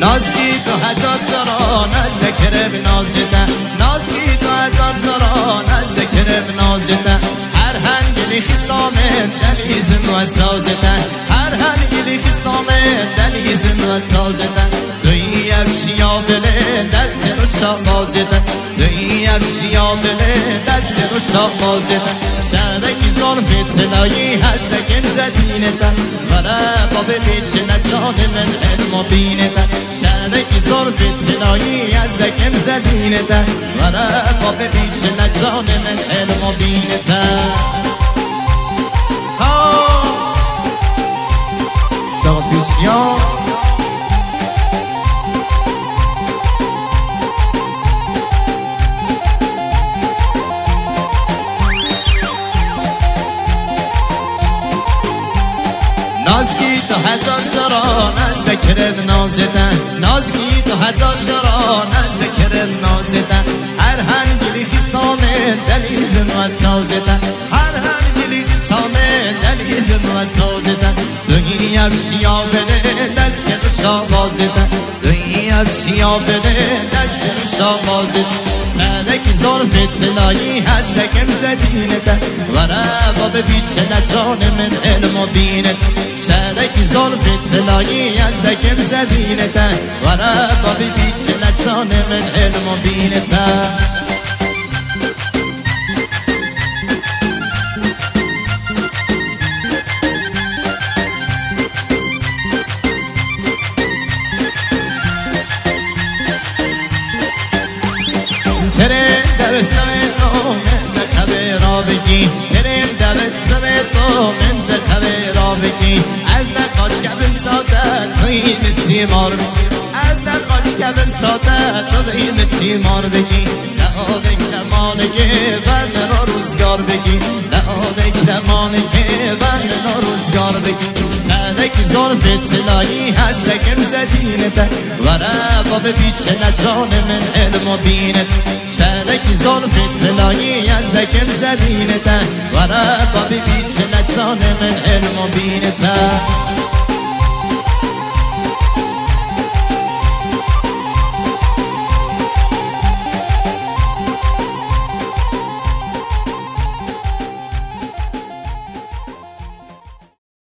نازگی تو هزار جرا نزد کرب نازده نازگی تو هزار جرا نزد کرب نازده هر هنگلی خیستامه دلیزم و سازده هر هنگلی خیستامه دلیزم و سازده توی افشیا بله دست رو چاقازده توی افشیا بله دست رو چاقازده شهدکی ظلف طلایی هستکم زدینده برای باب بیچه نجان من علم و بینده شهدکی ظلف طلایی هستکم زدینده برای باب بیچه نجان من علم و بینده ساتیسیان نازگی تو هزار جرا نزد کرب نازدن نازگی تو هزار جرا نزد کرب نازدن هر هنگلی خیستامه دلیزم و سازدن هر هنگلی خیستامه دلیزم و سازدن توی افشیا بده دست رو شاقازدن توی افشیا بده دست رو شاقازدن شهدکی ظرف طلایی هستکم زدینده ورا باب بیچه نجان من علم و بینده شهدکی ظرف طلایی هستکم زدینده ورا باب بیچه نجان من علم و بینده ترم دبستم تو من خبر را بگی ترم دبستم تو من خبر را بگی از نقاش کبم ساده تو این تیمار بگی از نقاش کبم ساده تو این تیمار بگی نهاده کلمانگه بند را روزگار بگی نهاده کلمانگه بند را روزگار بگی شهدکی ظرف طلایی هستکم زدینده ورا باب بیچه نجان من علم و بینده شهدکی ظرف طلایی هستکم زدینده ورا باب بیچه نجان من علم و بینده